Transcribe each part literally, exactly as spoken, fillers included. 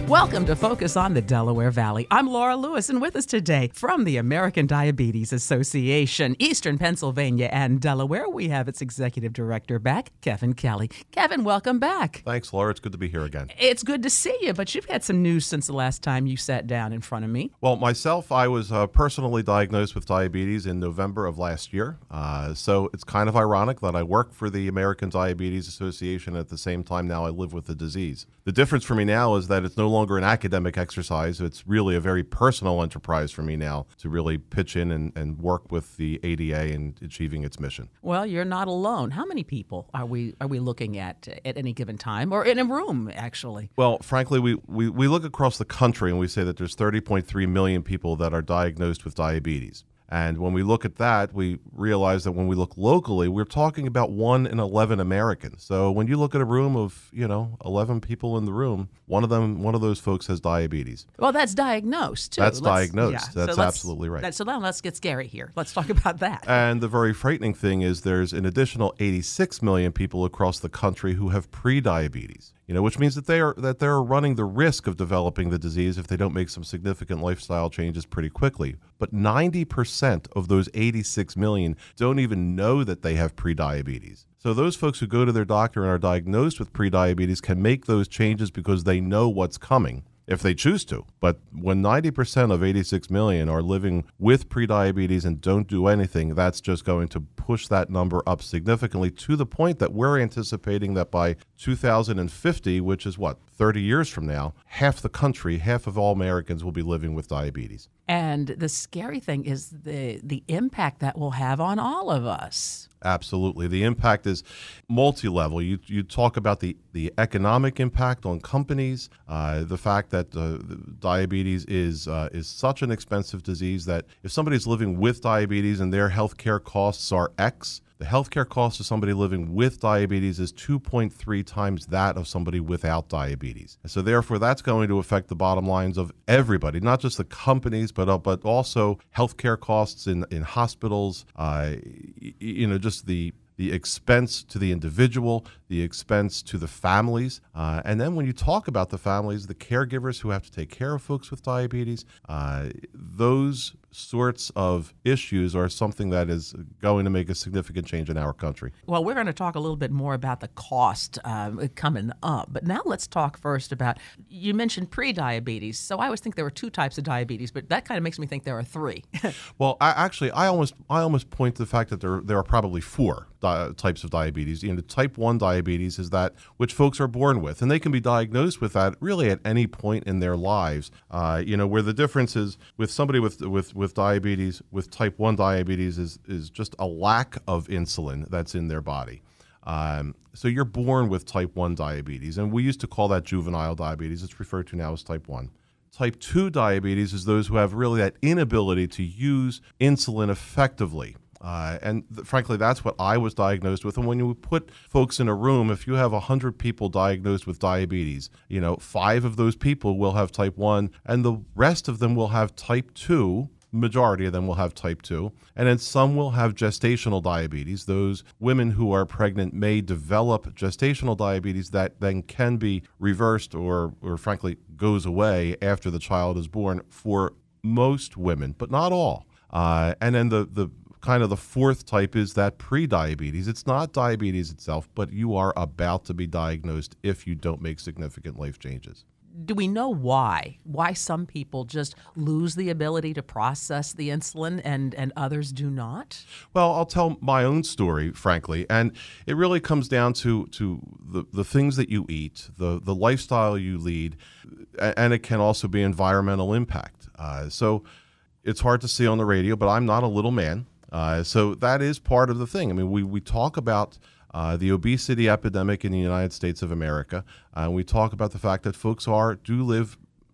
Welcome to Focus on the Delaware Valley. I'm Laura Lewis, and with us today from the American Diabetes Association, Eastern Pennsylvania and Delaware, we have its executive director back, Kevin Kelly. Kevin, welcome back. Thanks, Laura. It's good to be here again. It's good to see you, but you've had some news since the last time you sat down in front of me. Well, myself, I was uh, personally diagnosed with diabetes in November of last year. Uh, so it's kind of ironic that I work for the American Diabetes Association at the same time now I live with the disease. The difference for me now is that it's no longer an academic exercise. It's really a very personal enterprise for me now to really pitch in and, and work with the A D A in achieving its mission. Well, you're not alone. How many people are we are we looking at at any given time, or in a room, actually? Well, frankly, we, we, we look across the country and we say that there's thirty point three million people that are diagnosed with diabetes. And when we look at that, we realize that when we look locally, we're talking about one in eleven Americans. So when you look at a room of, you know, eleven people in the room, one of them, one of those folks has diabetes. Well, that's diagnosed, too. That's let's, diagnosed. Yeah. That's so absolutely right. That, so now let's get scary here. Let's talk about that. And the very frightening thing is there's an additional eighty-six million people across the country who have pre-diabetes. You know, which means that they are that they're running the risk of developing the disease if they don't make some significant lifestyle changes pretty quickly. But ninety percent of those eighty-six million don't even know that they have prediabetes. So those folks who go to their doctor and are diagnosed with prediabetes can make those changes because they know what's coming, if they choose to. But when ninety percent of eighty-six million are living with prediabetes and don't do anything, that's just going to push that number up significantly to the point that we're anticipating that by two thousand fifty, which is what, thirty years from now, half the country, half of all Americans will be living with diabetes. And the scary thing is the the impact that will have on all of us. Absolutely. The impact is multi-level. You you talk about the, the economic impact on companies, uh, the fact that uh, diabetes is uh, is such an expensive disease that if somebody's living with diabetes and their health care costs are X, the healthcare cost of somebody living with diabetes is two point three times that of somebody without diabetes. And so therefore, that's going to affect the bottom lines of everybody, not just the companies, but uh, but also healthcare costs in, in hospitals, uh, you know, just the the expense to the individual, the expense to the families. Uh, and then when you talk about the families, the caregivers who have to take care of folks with diabetes, uh, those sorts of issues are something that is going to make a significant change in our country. Well, we're going to talk a little bit more about the cost um, coming up. But now let's talk first about, you mentioned pre-diabetes. So I always think there were two types of diabetes, but that kind of makes me think there are three. Well, I, actually, I almost I almost point to the fact that there there are probably four di- types of diabetes. You know, type one diabetes is that which folks are born with, and they can be diagnosed with that really at any point in their lives. Uh, you know, where the difference is with somebody with with with diabetes, with type one diabetes is is just a lack of insulin that's in their body. Um, so you're born with type one diabetes, and we used to call that juvenile diabetes. It's referred to now as type one. Type two diabetes is those who have really that inability to use insulin effectively. Uh, and th- frankly, that's what I was diagnosed with. And when you put folks in a room, if you have one hundred people diagnosed with diabetes, you know, five of those people will have type one, and the rest of them will have type two. Majority of them will have type two, and then some will have gestational diabetes. Those women who are pregnant may develop gestational diabetes that then can be reversed or, or frankly, goes away after the child is born for most women, but not all. Uh, and then the, the kind of the fourth type is that pre-diabetes. It's not diabetes itself, but you are about to be diagnosed if you don't make significant life changes. Do we know why? Why some people just lose the ability to process the insulin and, and others do not? Well, I'll tell my own story, frankly, and it really comes down to, to the, the things that you eat, the, the lifestyle you lead, and it can also be environmental impact. Uh, so it's hard to see on the radio, but I'm not a little man. Uh, so that is part of the thing. I mean, we, we talk about Uh, the obesity epidemic in the United States of America. Uh, we talk about the fact that folks are do live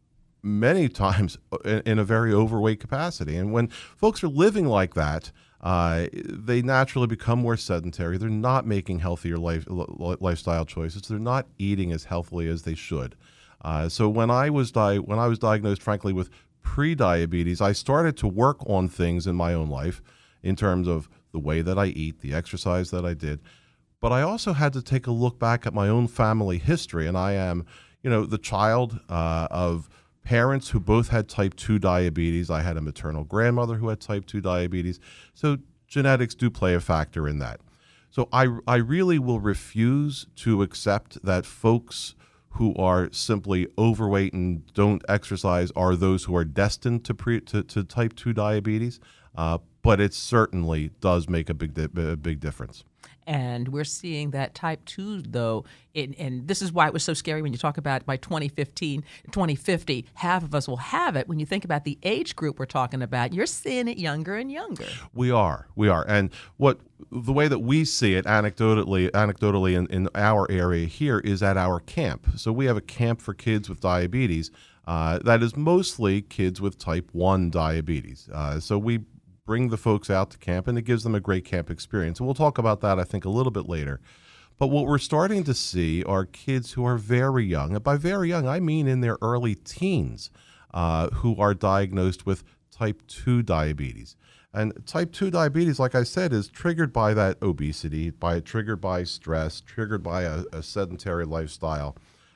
many times in, in a very overweight capacity. And when folks are living like that, uh, they naturally become more sedentary. They're not making healthier life, lifestyle choices. They're not eating as healthily as they should. Uh, so when I was di- when I was diagnosed, frankly, with pre-diabetes, I started to work on things in my own life in terms of the way that I eat, the exercise that I did. But I also had to take a look back at my own family history, and I am, you know, the child uh, of parents who both had type two diabetes. I had a maternal grandmother who had type two diabetes. So genetics do play a factor in that. So I, I really will refuse to accept that folks who are simply overweight and don't exercise are those who are destined to pre, to, to type two diabetes. Uh, but it certainly does make a big di- a big difference. And we're seeing that type two, though, in, and this is why it was so scary when you talk about by twenty fifteen, twenty fifty, half of us will have it. When you think about the age group we're talking about, you're seeing it younger and younger. We are. We are. And what the way that we see it anecdotally, anecdotally in, in our area here is at our camp. So we have a camp for kids with diabetes uh, that is mostly kids with type one diabetes. Uh, so we bring the folks out to camp, and it gives them a great camp experience. And we'll talk about that, I think, a little bit later. But what we're starting to see are kids who are very young, and by very young, I mean in their early teens, uh, who are diagnosed with type two diabetes. And type two diabetes, like I said, is triggered by that obesity, by triggered by stress, triggered by a, a sedentary lifestyle.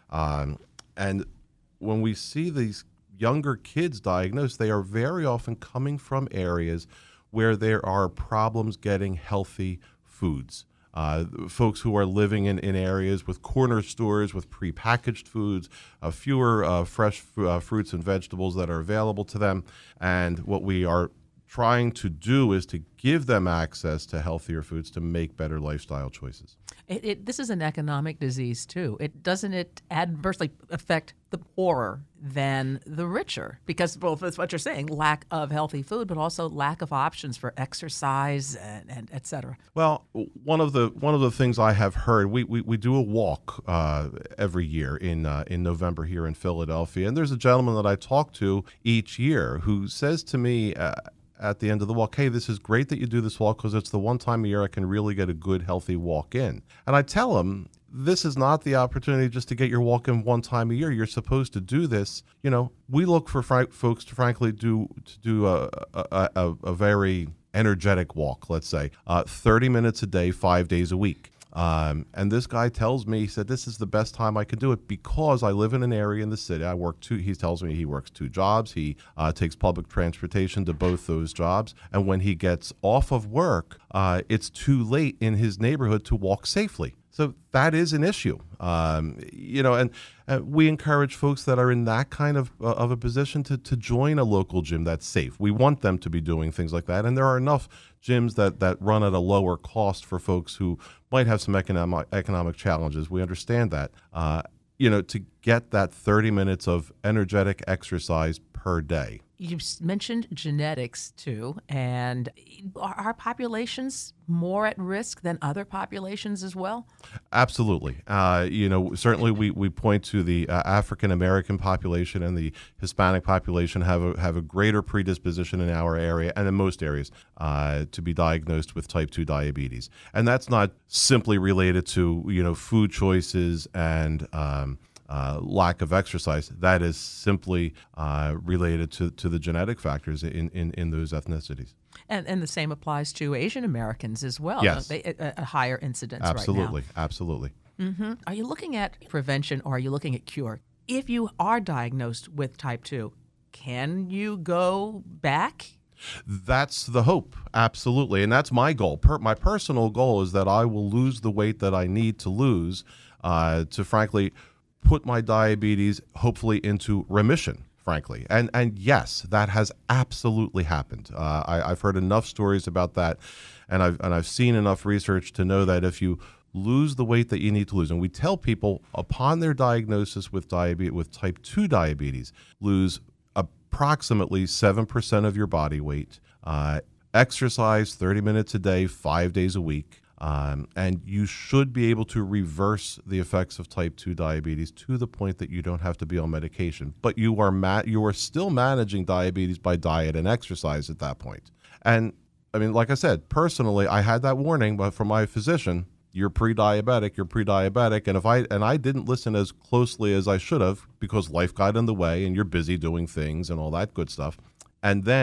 Um, and when we see these younger kids diagnosed, they are very often coming from areas where there are problems getting healthy foods. Uh, folks who are living in, in areas with corner stores with prepackaged foods, uh, fewer uh, fresh f- uh, fruits and vegetables that are available to them. And what we are trying to do is to give them access to healthier foods to make better lifestyle choices. It, it, this is an economic disease, too. It doesn't it adversely affect the poorer than the richer? Because, well, that's what you're saying, lack of healthy food, but also lack of options for exercise and, and et cetera. Well, one of the one of the things I have heard, we we, we do a walk uh, every year in uh, in November here in Philadelphia, and there's a gentleman that I talk to each year who says to me, uh, at the end of the walk, hey, this is great that you do this walk because it's the one time a year I can really get a good, healthy walk in. And I tell him, this is not the opportunity just to get your walk in one time a year. You're supposed to do this. You know, we look for fr- folks to frankly do to do a, a, a, a very energetic walk, let's say, uh, thirty minutes a day, five days a week. Um, and this guy tells me, he said, this is the best time I can do it because I live in an area in the city. I work two, he tells me he works two jobs. He uh, takes public transportation to both those jobs. And when he gets off of work, uh, it's too late in his neighborhood to walk safely. So that is an issue, um, you know, and uh, we encourage folks that are in that kind of uh, of a position to, to join a local gym that's safe. We want them to be doing things like that, and there are enough gyms that, that run at a lower cost for folks who might have some economic economic challenges. We understand that, uh, you know, to get that thirty minutes of energetic exercise per day. You mentioned genetics, too, and are our populations more at risk than other populations as well? Absolutely. Uh, you know, certainly we, we point to the uh, African-American population and the Hispanic population have a, have a greater predisposition in our area and in most areas uh, to be diagnosed with type two diabetes. And that's not simply related to, you know, food choices and um Uh, lack of exercise. That is simply uh, related to, to the genetic factors in, in, in those ethnicities. And and the same applies to Asian Americans as well. Yes. They, a, a higher incidence Absolutely. right now. Absolutely. Mm-hmm. Are you looking at prevention or are you looking at cure? If you are diagnosed with type two, can you go back? That's the hope. Absolutely. And that's my goal. Per, my personal goal is that I will lose the weight that I need to lose uh, to, frankly, put my diabetes hopefully into remission, frankly. And and yes, that has absolutely happened. Uh, I, I've heard enough stories about that, and I've and I've seen enough research to know that if you lose the weight that you need to lose, and we tell people upon their diagnosis with diabetes, with type two diabetes, lose approximately seven percent of your body weight, uh, exercise thirty minutes a day, five days a week. Um, and you should be able to reverse the effects of type two diabetes to the point that you don't have to be on medication. But you are ma- you are still managing diabetes by diet and exercise at that point. And I mean, like I said, personally, I had that warning from my physician. You're pre-diabetic, you're pre-diabetic. And if I and I didn't listen as closely as I should have because life got in the way and you're busy doing things and all that good stuff. And then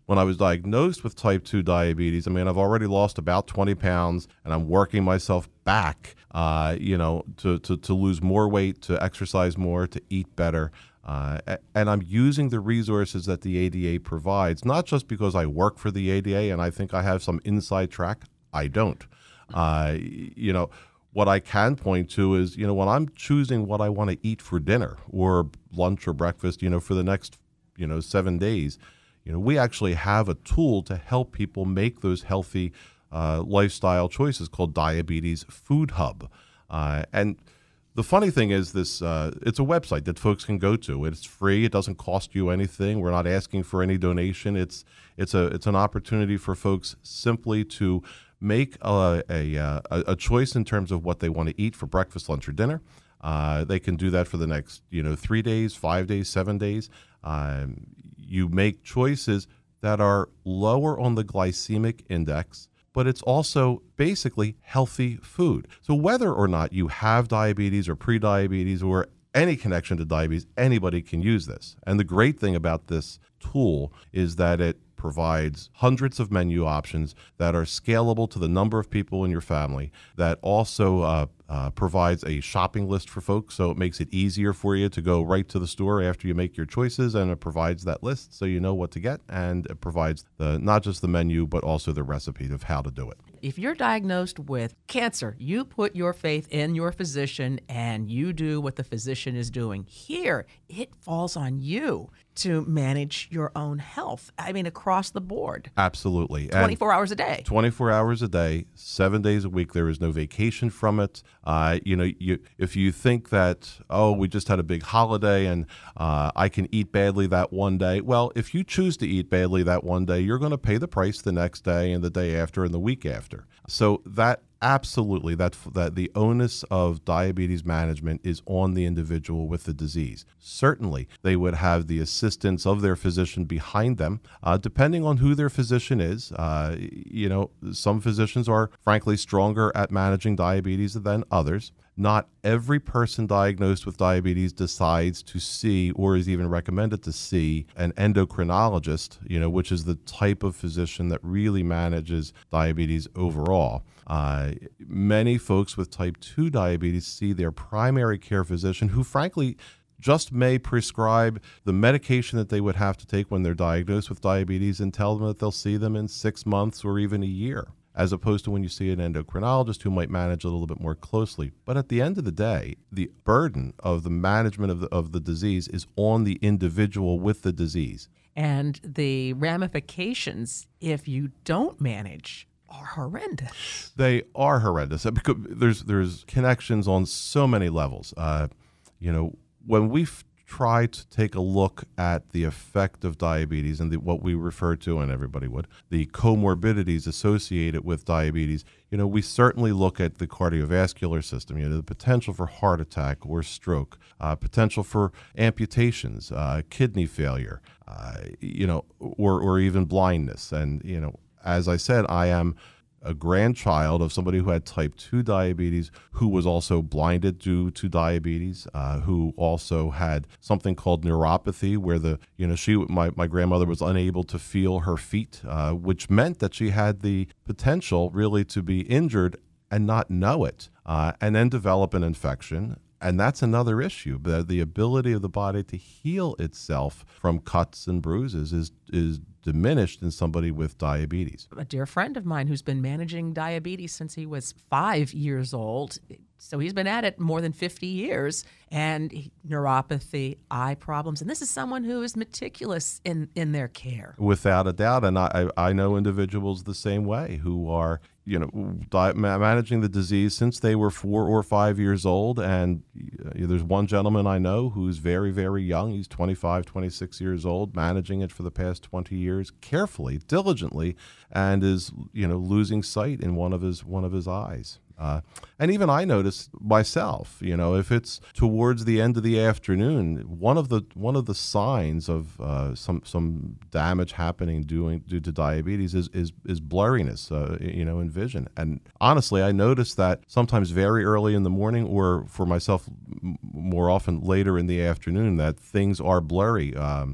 when I was diagnosed with type two diabetes, I mean, I've already lost about twenty pounds, and I'm working myself back, uh, you know, to, to, to lose more weight, to exercise more, to eat better. Uh, and I'm using the resources that the A D A provides, not just because I work for the A D A and I think I have some inside track. I don't. Uh, you know, what I can point to is, you know, when I'm choosing what I want to eat for dinner or lunch or breakfast, you know, for the next, you know, seven days, you know, we actually have a tool to help people make those healthy uh, lifestyle choices called Diabetes Food Hub. Uh, and the funny thing is this, uh, it's a website that folks can go to. It's free. It doesn't cost you anything. We're not asking for any donation. It's it's a it's an opportunity for folks simply to make a, a, a, a choice in terms of what they want to eat for breakfast, lunch, or dinner. Uh, they can do that for the next, you know, three days, five days, seven days. Um, you make choices that are lower on the glycemic index, but it's also basically healthy food. So whether or not you have diabetes or prediabetes or any connection to diabetes, anybody can use this. And the great thing about this tool is that it provides hundreds of menu options that are scalable to the number of people in your family, that also uh, uh, provides a shopping list for folks, so it makes it easier for you to go right to the store after you make your choices, and it provides that list so you know what to get, and it provides the not just the menu, but also the recipe of how to do it. If you're diagnosed with cancer, you put your faith in your physician and you do what the physician is doing. Here, it falls on you to manage your own health. I mean, across the board. Absolutely. twenty-four and hours a day. twenty-four hours a day, seven days a week. There is no vacation from it. Uh, you know, you, if you think that, oh, we just had a big holiday and uh, I can eat badly that one day. Well, if you choose to eat badly that one day, you're going to pay the price the next day and the day after and the week after. So that absolutely, that that the onus of diabetes management is on the individual with the disease. Certainly, they would have the assistance of their physician behind them, uh, depending on who their physician is. Uh, you know, some physicians are frankly stronger at managing diabetes than others. Not every person diagnosed with diabetes decides to see or is even recommended to see an endocrinologist, you know, which is the type of physician that really manages diabetes overall. Uh, many folks with type two diabetes see their primary care physician, who frankly just may prescribe the medication that they would have to take when they're diagnosed with diabetes, and tell them that they'll see them in six months or even a year, as opposed to when you see an endocrinologist who might manage a little bit more closely. But at the end of the day, the burden of the management of the, of the disease is on the individual with the disease. And the ramifications, if you don't manage, are horrendous. They are horrendous. Because there's there's connections on so many levels. Uh, you know, when we f- try to take a look at the effect of diabetes and the, what we refer to, and everybody would, the comorbidities associated with diabetes, you know, we certainly look at the cardiovascular system, you know, the potential for heart attack or stroke, uh, potential for amputations, uh, kidney failure, uh, you know, or, or even blindness. And, you know, as I said, I am a grandchild of somebody who had type two diabetes, who was also blinded due to diabetes, uh, who also had something called neuropathy, where the, you know, she, my, my grandmother was unable to feel her feet, uh, which meant that she had the potential really to be injured and not know it, uh, and then develop an infection. And that's another issue. The, the ability of the body to heal itself from cuts and bruises is is diminished in somebody with diabetes. A dear friend of mine who's been managing diabetes since he was five years old. So he's been at it more than fifty years, and he, neuropathy, eye problems. And this is someone who is meticulous in, in their care. Without a doubt. And I, I know individuals the same way who are, you know, di- managing the disease since they were four or five years old. And uh, there's one gentleman I know who's very, very young. He's twenty-five, twenty-six years old, managing it for the past twenty years, carefully, diligently, and is, you know, losing sight in one of his one of his eyes. Uh, and even I notice myself, you know, if it's towards the end of the afternoon, one of the one of the signs of uh, some some damage happening due due to diabetes is is, is blurriness, uh, you know, in vision. And honestly, I notice that sometimes very early in the morning, or for myself, m- more often later in the afternoon, that things are blurry. Um,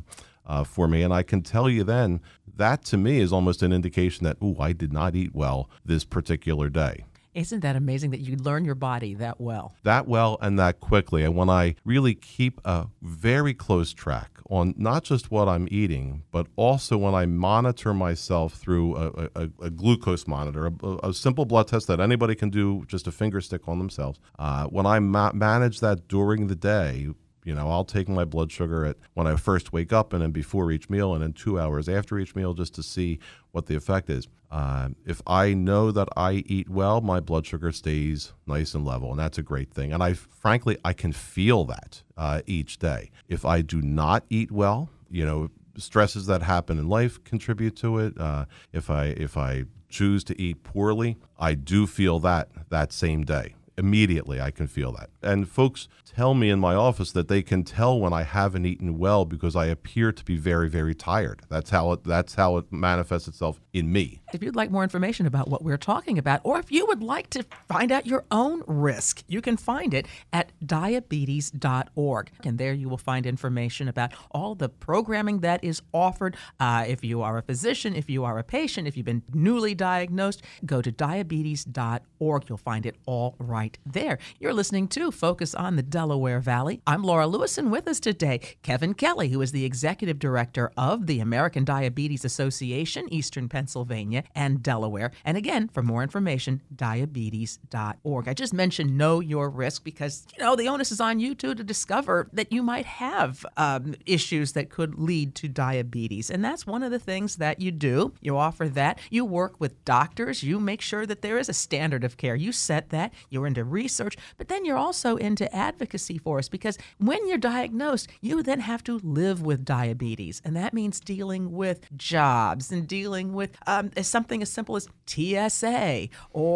uh, for me. And I can tell you then, that to me is almost an indication that, ooh, I did not eat well this particular day. Isn't that amazing that you learn your body that well? That well and that quickly. And when I really keep a very close track on not just what I'm eating, but also when I monitor myself through a, a, a glucose monitor, a, a simple blood test that anybody can do, just a finger stick on themselves. Uh, when I ma- manage that during the day, you know, I'll take my blood sugar at when I first wake up and then before each meal and then two hours after each meal just to see what the effect is. Uh, if I know that I eat well, my blood sugar stays nice and level, and that's a great thing. And I, frankly, I can feel that uh, each day. If I do not eat well, you know, stresses that happen in life contribute to it. Uh, if I if I choose to eat poorly, I do feel that that same day. Immediately, I can feel that. And folks tell me in my office that they can tell when I haven't eaten well because I appear to be very, very tired. That's how it, that's how it manifests itself in me. If you'd like more information about what we're talking about, or if you would like to find out your own risk, you can find it at diabetes dot org. And there you will find information about all the programming that is offered. Uh, if you are a physician, if you are a patient, if you've been newly diagnosed, go to diabetes dot org. You'll find it all right there. You're listening to Focus on the Delaware Valley. I'm Laura Lewis, and with us today, Kevin Kelly, who is the Executive Director of the American Diabetes Association, Eastern Pennsylvania and Delaware. And again, for more information, diabetes dot org. I just mentioned know your risk because, you know, the onus is on you too to discover that you might have um, issues that could lead to diabetes. And that's one of the things that you do. You offer that. You work with doctors. You make sure that there is a standard of care. You set that. You're into research, but then you're also into advocacy for us because when you're diagnosed, you then have to live with diabetes. And that means dealing with jobs and dealing with um, something as simple as T S A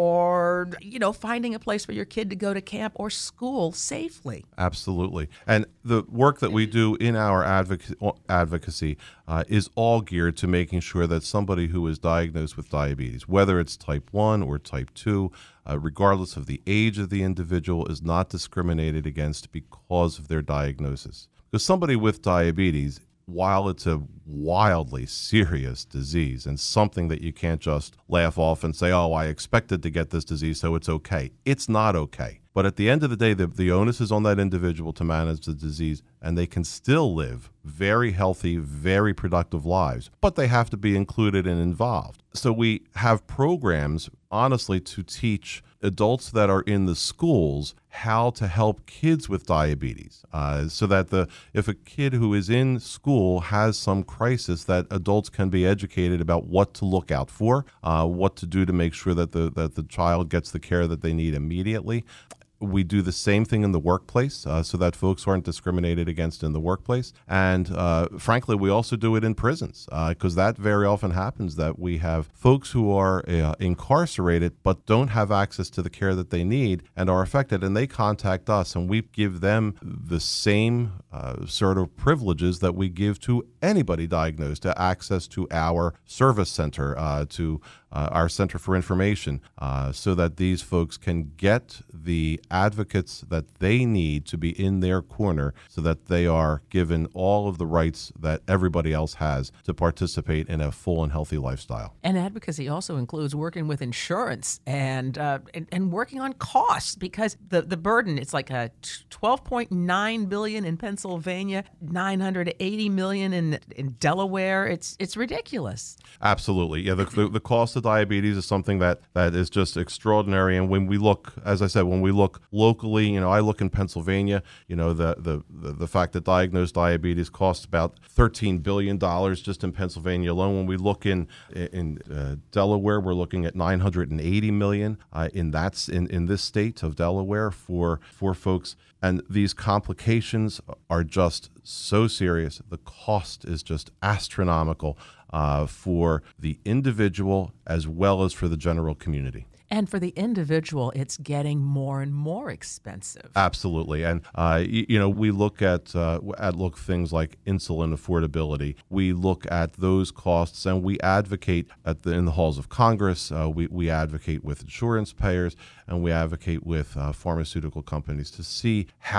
or, you know, finding a place for your kid to go to camp or school safely. Absolutely. And the work that we do in our advoc- advocacy uh, is all geared to making sure that somebody who is diagnosed with diabetes, whether it's type one or type two, Uh, regardless of the age of the individual, is not discriminated against because of their diagnosis. Because somebody with diabetes, while it's a wildly serious disease and something that you can't just laugh off and say, oh, I expected to get this disease, so it's okay. It's not okay. But at the end of the day, the, the onus is on that individual to manage the disease, and they can still live very healthy, very productive lives, but they have to be included and involved. So we have programs, honestly, to teach adults that are in the schools how to help kids with diabetes, uh, so that the if a kid who is in school has some crisis, that adults can be educated about what to look out for, uh, what to do to make sure that the that the child gets the care that they need immediately. We do the same thing in the workplace uh, so that folks aren't discriminated against in the workplace. And uh, frankly, we also do it in prisons because uh, that very often happens that we have folks who are uh, incarcerated but don't have access to the care that they need and are affected. And they contact us and we give them the same uh, sort of privileges that we give to anybody diagnosed, to access to our service center, uh, to Uh, our Center for Information, uh, so that these folks can get the advocates that they need to be in their corner so that they are given all of the rights that everybody else has to participate in a full and healthy lifestyle. And advocacy also includes working with insurance and uh, and, and working on costs because the, the burden, it's like a twelve point nine billion dollars in Pennsylvania, nine hundred eighty million dollars in, in Delaware. It's it's ridiculous. Absolutely. Yeah, the, the, the cost of diabetes is something that, that is just extraordinary. And when we look, as I said, when we look locally, you know, I look in Pennsylvania, you know, the the, the, the fact that diagnosed diabetes costs about thirteen billion dollars just in Pennsylvania alone. When we look in in uh, Delaware, we're looking at nine hundred eighty million dollars uh, in that's in, in this state of Delaware for for folks. And these complications are just so serious. The cost is just astronomical uh, for the individual as well as for the general community. And for the individual, it's getting more and more expensive. Absolutely. And, uh, you, you know, we look at, uh, at look things like insulin affordability. We look at those costs and we advocate at the, in the halls of Congress. Uh, we, we advocate with insurance payers and we advocate with uh, pharmaceutical companies to see how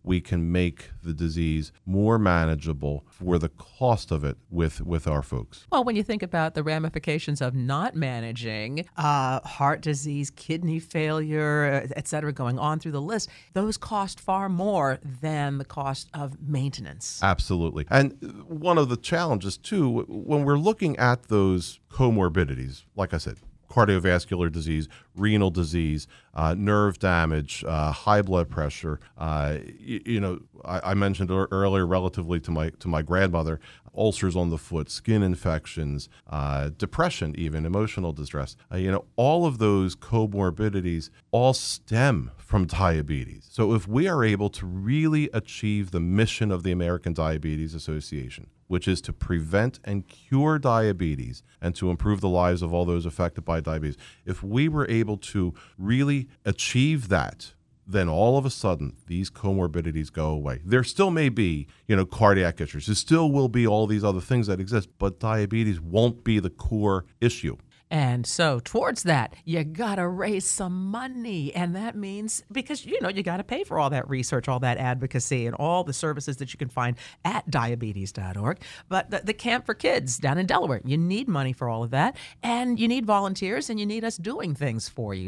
we can make the disease more manageable for the cost of it with, with our folks. Well, when you think about the ramifications of not managing uh, heart disease, kidney failure, et cetera, going on through the list, those cost far more than the cost of maintenance. Absolutely. And one of the challenges, too, when we're looking at those comorbidities, like I said, cardiovascular disease, renal disease, uh, nerve damage, uh, high blood pressure. Uh, you, you know, I, I mentioned earlier, relatively to my to my grandmother, ulcers on the foot, skin infections, uh, depression, even emotional distress. Uh, you know, all of those comorbidities all stem from diabetes. So if we are able to really achieve the mission of the American Diabetes Association, which is to prevent and cure diabetes and to improve the lives of all those affected by diabetes. If we were able to really achieve that, then all of a sudden these comorbidities go away. There still may be, you know, cardiac issues. There still will be all these other things that exist, but diabetes won't be the core issue. And so towards that, you got to raise some money. And that means, because, you know, you got to pay for all that research, all that advocacy, and all the services that you can find at diabetes dot org. But the, the Camp for Kids down in Delaware, you need money for all of that. And you need volunteers, and you need us doing things for you.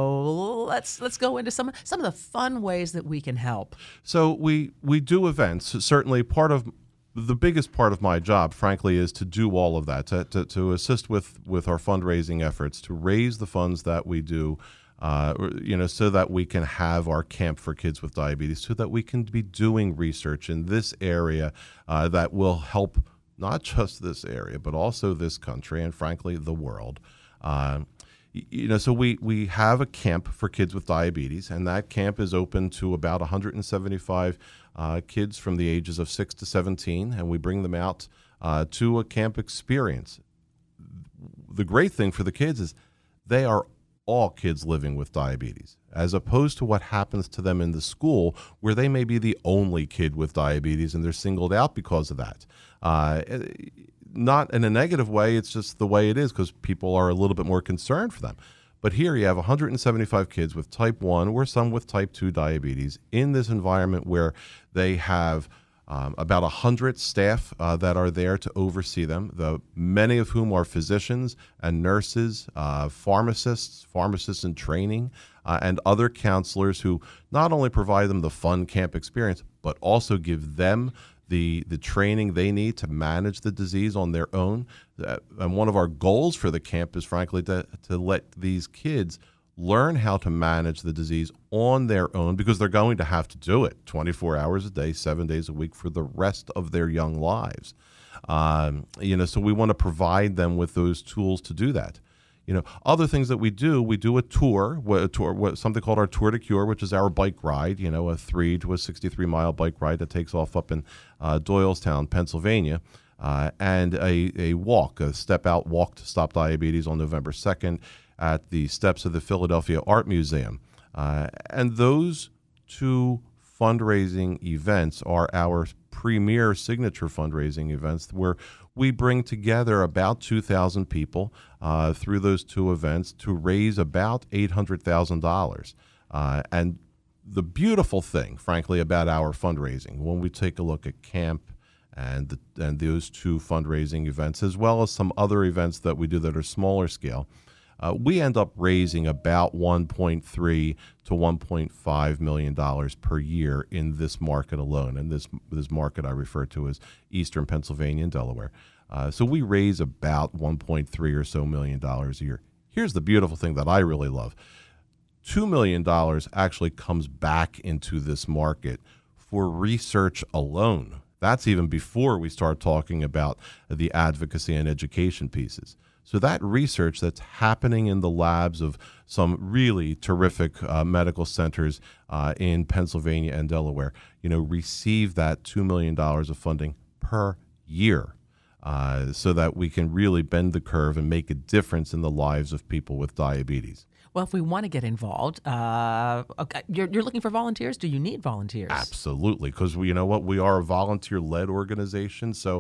So let's let's go into some, some of the fun ways that we can help. So we, we do events. Certainly part of the biggest part of my job, frankly, is to do all of that, to, to, to assist with, with our fundraising efforts, to raise the funds that we do, uh, you know, so that we can have our Camp for Kids with Diabetes, so that we can be doing research in this area uh, that will help not just this area, but also this country and, frankly, the world. Uh, You know, so we, we have a camp for kids with diabetes, and that camp is open to about one hundred seventy-five uh, kids from the ages of six to seventeen, and we bring them out uh, to a camp experience. The great thing for the kids is they are all kids living with diabetes, as opposed to what happens to them in the school, where they may be the only kid with diabetes and they're singled out because of that. Uh, Not in a negative way, it's just the way it is because people are a little bit more concerned for them. But here you have one hundred seventy-five kids with type one or some with type two diabetes in this environment where they have um, about one hundred staff uh, that are there to oversee them, the, many of whom are physicians and nurses, uh, pharmacists, pharmacists in training, uh, and other counselors who not only provide them the fun camp experience, but also give them the the training they need to manage the disease on their own. Uh, and one of our goals for the camp is, frankly, to, to let these kids learn how to manage the disease on their own, because they're going to have to do it twenty-four hours a day, seven days a week for the rest of their young lives. Um, you know, so we want to provide them with those tools to do that. You know, other things that we do, we do a tour, a tour, something called our Tour de Cure, which is our bike ride, you know, a three to a sixty-three mile bike ride that takes off up in uh, Doylestown, Pennsylvania, uh, and a, a walk, a step out walk to stop diabetes on November second at the steps of the Philadelphia Art Museum. Uh, and those two fundraising events are our premier signature fundraising events, where we bring together about two thousand people uh, through those two events to raise about eight hundred thousand dollars. Uh, and the beautiful thing, frankly, about our fundraising, when we take a look at camp and, the, and those two fundraising events, as well as some other events that we do that are smaller scale, Uh, we end up raising about one point three to one point five million dollars per year in this market alone. And this this market I refer to as Eastern Pennsylvania and Delaware. Uh, so we raise about one point three or so million dollars a year. Here's the beautiful thing that I really love. two million dollars actually comes back into this market for research alone. That's even before we start talking about the advocacy and education pieces. So that research that's happening in the labs of some really terrific uh, medical centers uh, in Pennsylvania and Delaware, you know, receive that two million dollars of funding per year, uh, so that we can really bend the curve and make a difference in the lives of people with diabetes. Well, if we want to get involved, uh, okay, you're, you're looking for volunteers. Do you need volunteers? Absolutely, because you know what, we are a volunteer-led organization, so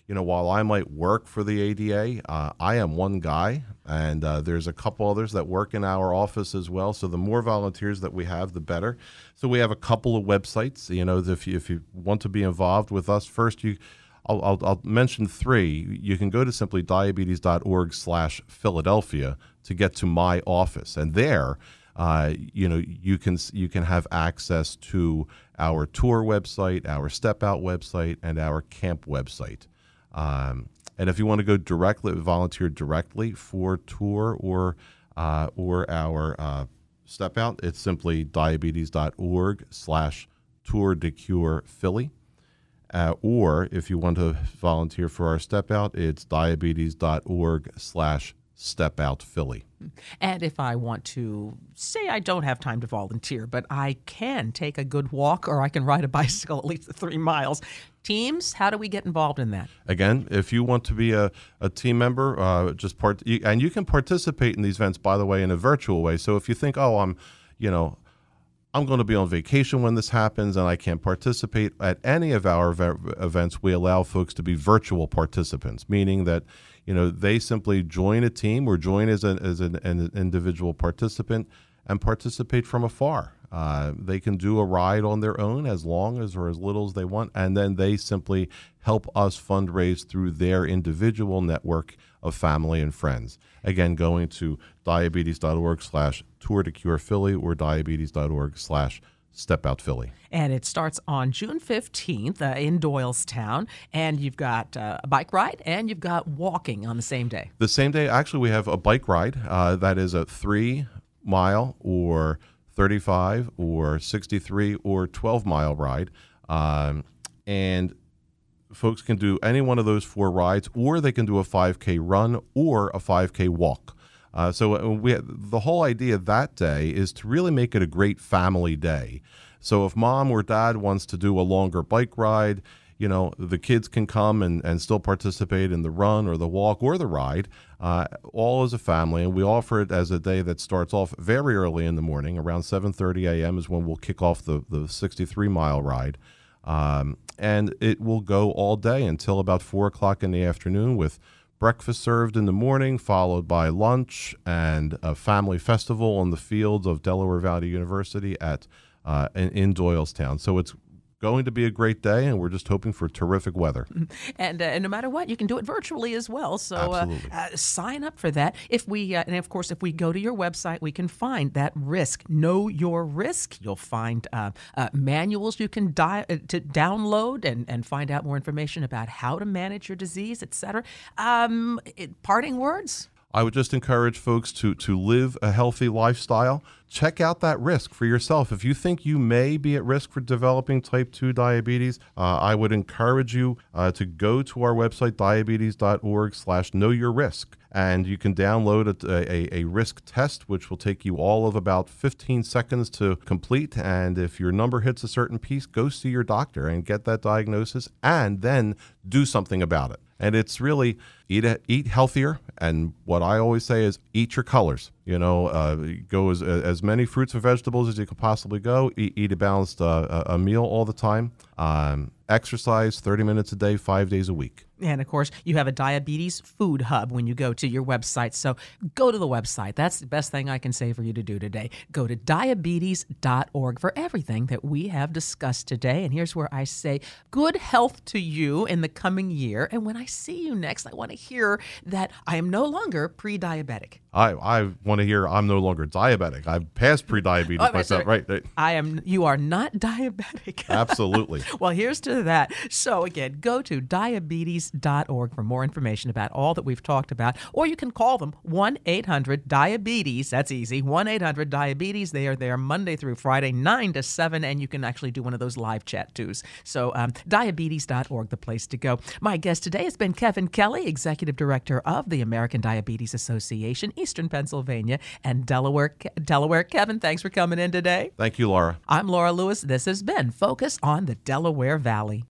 you know, while I might work for the A D A, uh, I am one guy, and uh, there's a couple others that work in our office as well. So the more volunteers that we have, the better. So we have a couple of websites. You know, if you, if you want to be involved with us, first you, I'll, I'll, I'll mention three. You can go to simply diabetes.org slash Philadelphia to get to my office, and there, uh, you know, you can you can have access to our tour website, our Step Out website, and our camp website. Um, and if you want to go directly, volunteer directly for tour or uh, or our uh, Step Out, it's simply diabetes.org slash Tour de Cure Philly. Uh, or if you want to volunteer for our Step Out, it's diabetes.org slash Step Out Philly. And if I want to, say I don't have time to volunteer, but I can take a good walk or I can ride a bicycle at least three miles. Teams, how do we get involved in that? Again, if you want to be a, a team member, uh, just part, and you can participate in these events, by the way, in a virtual way. So if you think, oh, I'm, you know, I'm going to be on vacation when this happens and I can't participate at any of our ve- events, we allow folks to be virtual participants, meaning that, you know, they simply join a team or join as, a, as an, an individual participant and participate from afar. Uh, they can do a ride on their own as long as or as little as they want, and then they simply help us fundraise through their individual network of family and friends. Again, going to diabetes.org slash Tour de Cure Philly or diabetes.org slash Step Out Philly. And it starts on June fifteenth uh, in Doylestown, and you've got uh, a bike ride and you've got walking on the same day. The same day, actually, we have a bike ride uh, that is a three mile or thirty-five or sixty-three or twelve mile ride. Um, and folks can do any one of those four rides, or they can do a five K run or a five K walk. Uh, so we, the whole idea that day is to really make it a great family day. So if mom or dad wants to do a longer bike ride, you know, the kids can come and, and still participate in the run or the walk or the ride, uh, all as a family. And we offer it as a day that starts off very early in the morning. Around seven thirty a.m. is when we'll kick off the, the sixty-three mile ride. Um, and it will go all day until about four o'clock in the afternoon, with breakfast served in the morning, followed by lunch and a family festival on the fields of Delaware Valley University at uh, in, in Doylestown. So it's going to be a great day, and we're just hoping for terrific weather. And, uh, and no matter what, you can do it virtually as well. So uh, uh, sign up for that. If we, uh, and of course, if we go to your website, we can find that risk. Know your risk. You'll find uh, uh, manuals you can di- uh, to download and, and find out more information about how to manage your disease, et cetera. Um, it, parting words? I would just encourage folks to to live a healthy lifestyle. Check out that risk for yourself. If you think you may be at risk for developing type two diabetes, uh, I would encourage you uh, to go to our website, diabetes.org slash know your risk. And you can download a, a, a risk test, which will take you all of about fifteen seconds to complete. And if your number hits a certain piece, go see your doctor and get that diagnosis, and then do something about it. And it's really eat eat healthier. And what I always say is eat your colors. You know, uh, go as as many fruits and vegetables as you can possibly go. Eat, eat a balanced uh, a meal all the time. Um, exercise thirty minutes a day, five days a week. And, of course, you have a diabetes food hub when you go to your website. So go to the website. That's the best thing I can say for you to do today. Go to diabetes dot org for everything that we have discussed today. And here's where I say good health to you in the coming year. And when I see you next, I want to hear that I am no longer pre-diabetic. I, I want to hear I'm no longer diabetic. I've passed pre-diabetes oh, myself. Right, right. I am. You are not diabetic. Absolutely. Well, here's to that. So, again, go to diabetes dot org for more information about all that we've talked about. Or you can call them one eight hundred diabetes. That's easy. one eight hundred diabetes. They are there Monday through Friday, nine to seven, and you can actually do one of those live chat twos. So um, diabetes dot org, the place to go. My guest today has been Kevin Kelly, Executive Director of the American Diabetes Association, Eastern Pennsylvania and Delaware. Delaware. Kevin, thanks for coming in today. Thank you, Laura. I'm Laura Lewis. This has been Focus on the Delaware Valley.